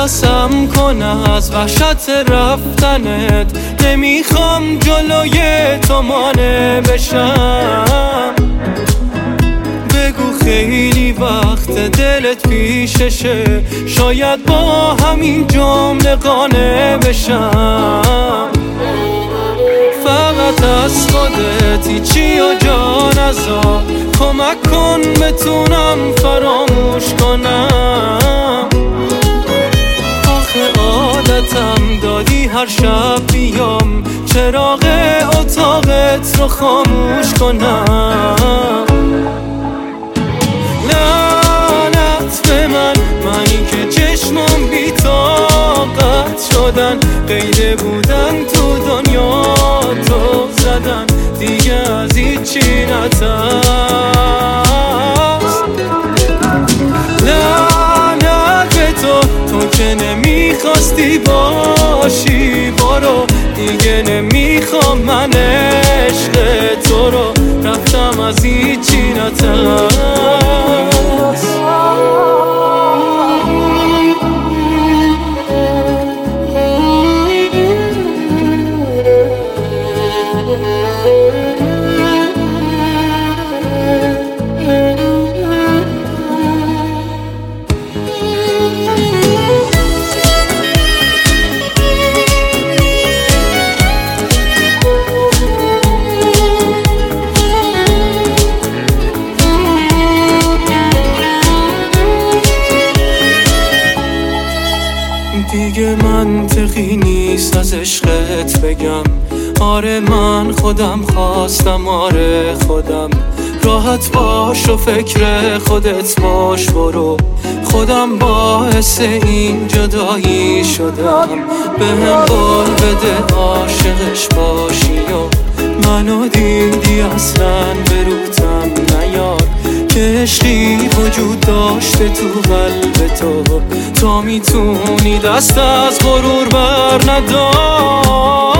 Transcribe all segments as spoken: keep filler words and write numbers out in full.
خلاصم کن از وحشت رفتنت، نمیخوام جلوی تو مانع بشم. بگو خیلی وقت دلت پیششه، شاید با همین جمله قانع بشم. فقط از خودت هیچی و جا نذار، کمک کن بتونم فراموش کنم. آخه عادتم دادی هر شب بیام چراغ اتاقت رو خاموش کنم. لعنت به من، منی که چشمم بی طاقت شدن، غیر بودن تو دنیا تو زدن، دیگه از هیچی نترس. لعنت به تو، تو که نمیخواستی باشی برو، دیگه نمیخوام من عشق تو رو، رفتم از هیچی نترس. دیگه منطقی نیست از عشقت بگم آره من خودم خواستم، آره خودم. راحت باش و فکر خودت باش برو، خودم باعث این جدایی شدم. به هم قول بده عاشقش باشی و منو دیدی اصلا به روتم نیار، که عشقی وجود داشته تو قلب تو، تا میتونی دست از غرور بر ندار.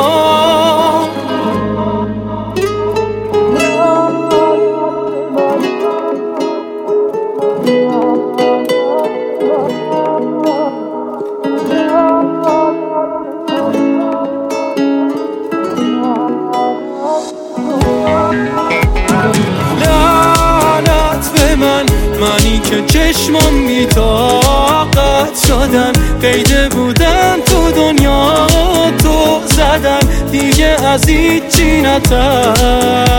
منی که چشمم بی طاقت شدن، قیده بودن تو دنیا تو زدن، دیگه از هیچی نترس.